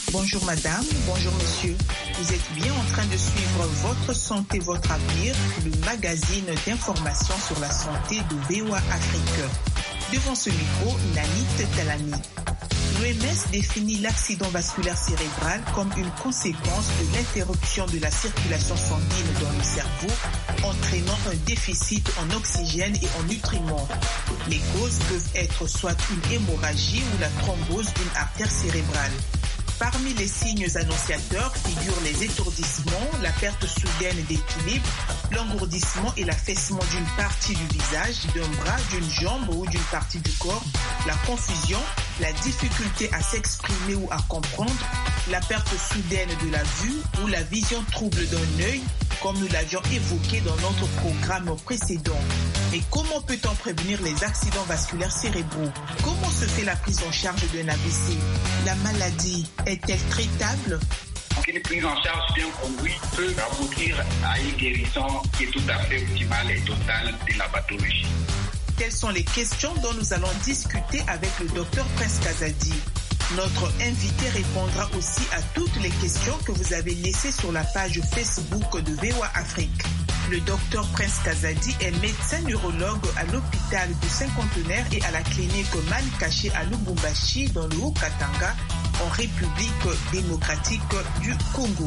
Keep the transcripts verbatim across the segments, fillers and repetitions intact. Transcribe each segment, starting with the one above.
Bonjour madame, bonjour monsieur. Vous êtes bien en train de suivre Votre Santé, Votre Avenir, le magazine d'information sur la santé de V O A Afrique. Devant ce micro, Nanit Talami. L'O M S définit l'accident vasculaire cérébral comme une conséquence de l'interruption de la circulation sanguine dans le cerveau, entraînant un déficit en oxygène et en nutriments. Les causes peuvent être soit une hémorragie ou la thrombose d'une artère cérébrale. Parmi les signes annonciateurs figurent les étourdissements, la perte soudaine d'équilibre, l'engourdissement et l'affaissement d'une partie du visage, d'un bras, d'une jambe ou d'une partie du corps, la confusion, la difficulté à s'exprimer ou à comprendre, la perte soudaine de la vue ou la vision trouble d'un œil, comme nous l'avions évoqué dans notre programme précédent. Mais comment peut-on prévenir les accidents vasculaires cérébraux? Comment se fait la prise en charge d'un A V C? La maladie est-elle traitable? Une prise en charge bien conduite peut aboutir à une guérison qui est tout à fait optimale et totale de la pathologie. Telles sont les questions dont nous allons discuter avec le docteur Prince Kazadi. Notre invité répondra aussi à toutes les questions que vous avez laissées sur la page Facebook de V O A Afrique. Le docteur Prince Kazadi est médecin neurologue à l'hôpital du Cinquantenaire et à la clinique Malikaché à Lubumbashi dans le Haut-Katanga, en République démocratique du Congo.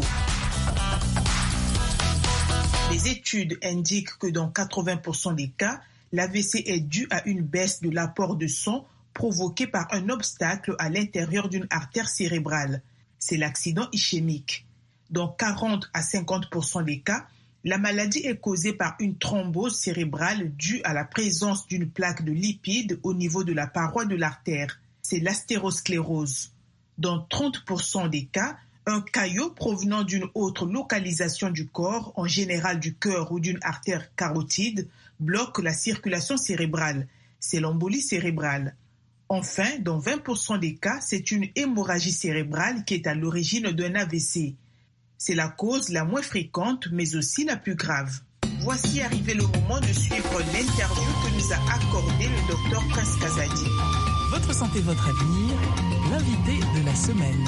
Les études indiquent que dans quatre-vingts pour cent des cas, l'A V C est dû à une baisse de l'apport de sang provoqué par un obstacle à l'intérieur d'une artère cérébrale. C'est l'accident ischémique. Dans quarante à cinquante pour cent des cas, la maladie est causée par une thrombose cérébrale due à la présence d'une plaque de lipides au niveau de la paroi de l'artère. C'est l'athérosclérose. Dans trente pour cent des cas, un caillot provenant d'une autre localisation du corps, en général du cœur ou d'une artère carotide, bloque la circulation cérébrale. C'est l'embolie cérébrale. Enfin, dans vingt pour cent des cas, c'est une hémorragie cérébrale qui est à l'origine d'un A V C. C'est la cause la moins fréquente, mais aussi la plus grave. Voici arrivé le moment de suivre l'interview que nous a accordé le docteur Prince Kazadi. Votre santé, votre avenir, l'invité de la semaine.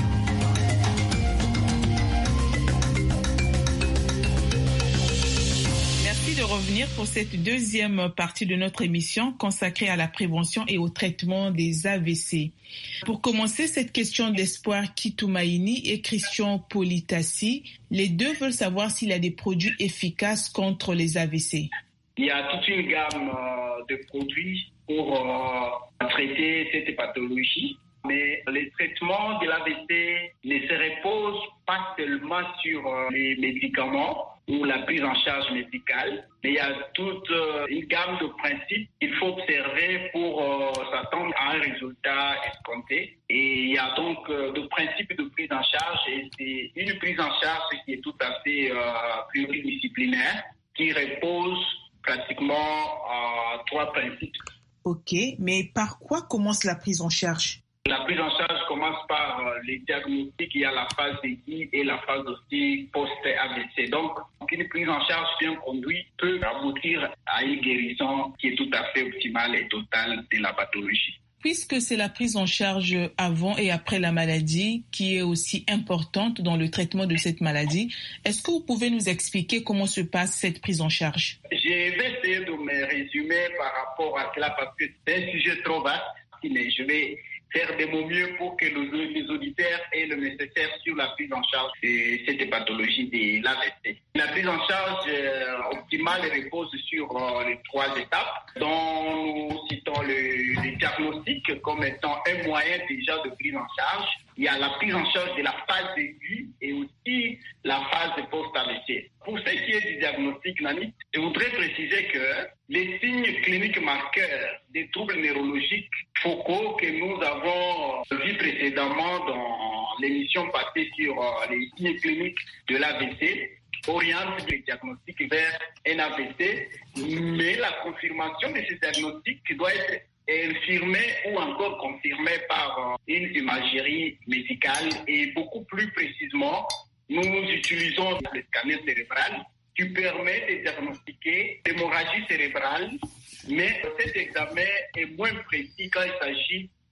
Merci de revenir pour cette deuxième partie de notre émission consacrée à la prévention et au traitement des A V C. Pour commencer, cette question d'Espoir Kitoumaïni et Christian Politassi, les deux veulent savoir s'il y a des produits efficaces contre les A V C. Il y a toute une gamme euh, de produits pour euh, traiter cette pathologie. Mais les traitements de l'A V C ne se reposent pas seulement sur euh, les médicaments ou la prise en charge médicale, mais il y a toute euh, une gamme de principes qu'il faut observer pour euh, s'attendre à un résultat escompté. Et il y a donc euh, de principes de prise en charge, et c'est une prise en charge qui est tout à fait euh, pluridisciplinaire, qui repose pratiquement à trois principes. Ok, mais par quoi commence la prise en charge? La prise en charge commence par euh, les diagnostics. Il y a la phase aiguë et la phase aussi post-A V C. Donc, une prise en charge bien conduite peut aboutir à une guérison qui est tout à fait optimale et totale de la pathologie. Puisque c'est la prise en charge avant et après la maladie qui est aussi importante dans le traitement de cette maladie, est-ce que vous pouvez nous expliquer comment se passe cette prise en charge? Je vais essayer de me résumer par rapport à cela parce que c'est un sujet trop vaste, mais je vais faire de mon mieux pour que les, les auditeurs aient le nécessaire sur la prise en charge de cette pathologie de l'A V C. La prise en charge euh, optimale repose sur euh, les trois étapes, dont nous citons le, le diagnostic comme étant un moyen déjà de prise en charge. Il y a la prise en charge de la phase aiguë et aussi la phase post-A V C. Pour ce qui est du diagnostic, Nani, je voudrais préciser que les signes cliniques marqueurs des troubles neurologiques focaux que nous avons vus précédemment dans l'émission passée sur les signes cliniques de l'A V C orientent le diagnostic vers un A V C, mais la confirmation de ce diagnostic doit être infirmée ou encore confirmée par une imagerie médicale et beaucoup plus précisément, nous utilisons le scanner cérébral qui permet de diagnostiquer l'hémorragie cérébrale, mais cet examen est moins précis quand il s'agit